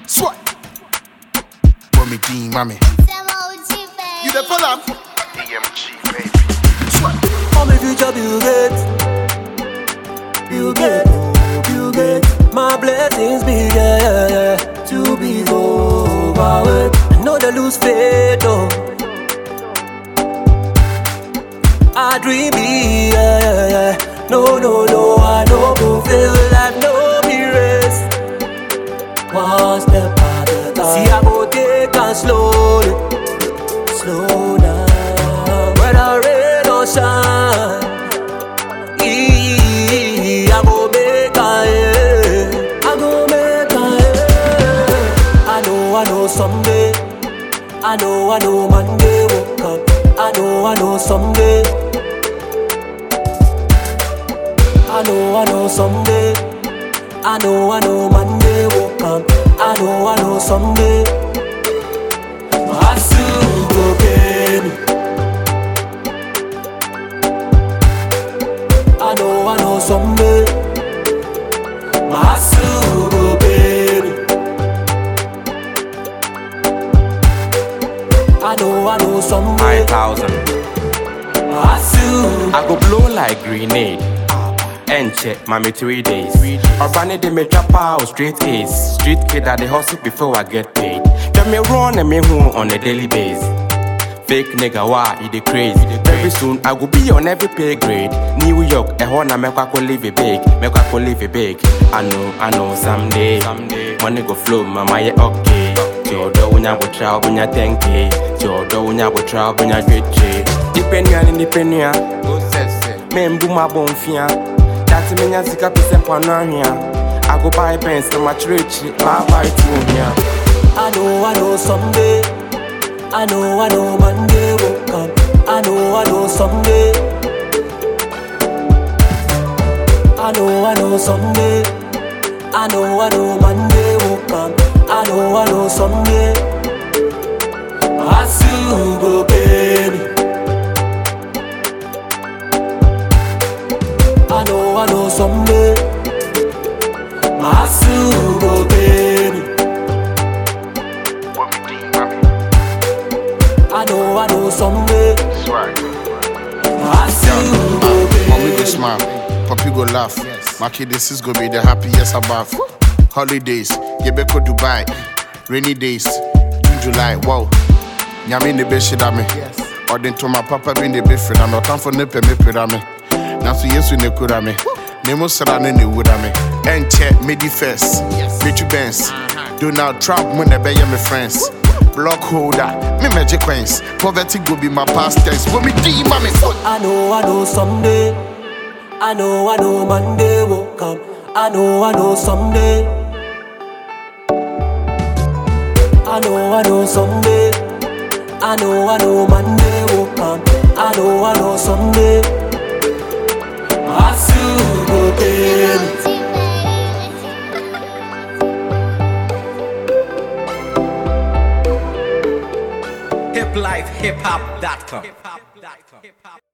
Swat. What me team, mommy? You the fella? EMG, baby. Swat. I'm a future Bill Gates. Bill Gates, Bill Gates. My blessings big, yeah. To be over with. I know they lose faith, though. I dream big, yeah. No, I know go feel like no be rest. One step at a time. See, I go take and slowly, slow down. Whether rain or shine, I go make I go make I know someday. I know Monday will come. I know someday. I know someday. I know Monday will come. I know someday. I still go get me. I know someday. I still go get me. I know someday. 5,000. I go blow like grenade. And check, mommy 3 days. Urban de me drop out straight A's. Street kid at the hustle before I get paid. Get me run and me home on a daily basis. Fake nigga, why you the crazy? Very soon I will be on every pay grade. New York, a horn, I make I live it big. Make I live it big. I know someday. Money go flow, mama, yeah, okay. Jodo, when I will travel, when I thank you. Jodo, when I will travel, when I get you. Depending, go say, men boom my bone fear. That's me, I see a piece of here. I go buy pens to my church, buy two here. I know someday. I know Monday will come. I know someday. I know someday. I know Monday will come. I know someday. I still go baby. I know someday. I still go baby. I know someday. Swag. I still go baby. Mommy go smile, papi go laugh. My kid, this is gonna be the happiest above. Holidays, Yebeko Dubai. Rainy days, June, July, wow. Nyame ne be shidame. Or then to my papa be the befriend. I'm not time for nepe me pedame. Now so yesu ne kurame. Nemo sarane ne wurame. And check me the first. Richie Benz. Donald Trump when they be my friends. Block holder, me magic coins. Poverty go be my past tense. When me D, mommy. I know someday. I know Monday will come. I know someday. I know someday. I know Monday will come. I know someday. I still go baby. hiplifehiphop.com